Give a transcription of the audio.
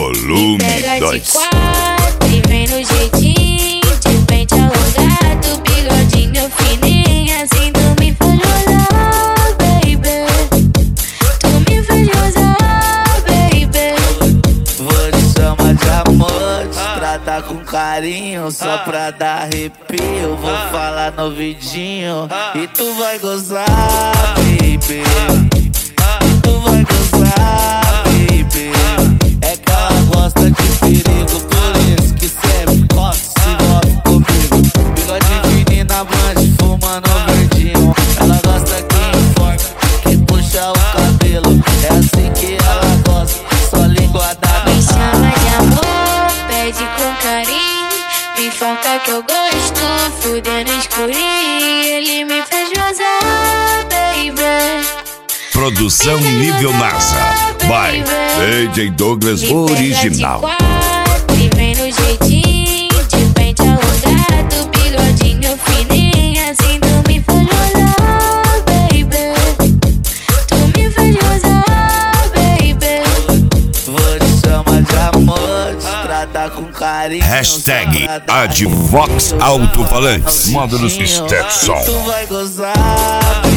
Volume Pega 2. de quatro e vem no jeitinho, de pente alongado, bigodinho fininho, assim tu me faz gozar, baby. Tu me faz gozar, baby. Vou te chamar de amor, te tratar com carinho, só pra dar arrepio. Vou falar no vidinho e tu vai gozar, baby. E tu vai gozar, baby. É que ela gosta de perigo, por isso que sempre gosta, se envolve comigo. Bigode fininho na blanche, fumando verdinho. Ela gosta que informa, que puxa o cabelo. É assim que ela gosta, só língua da Me chama de amor, pede com carinho, me enfoca que eu gosto, fudendo escurinho. Ele me faz gozar, baby. Produção nível NASA. By DJ Douglas Original. Me pega de quatro e vem no jeitinho, de pente alongado, bigodinho fininho, assim tu me faz gozar, baby. Tu me faz gozar, baby. Vou te chamar de amor, te tratar com carinho. Hashtag Advox Alto-Falantes. Módulos Stetson. Tu vai gozar,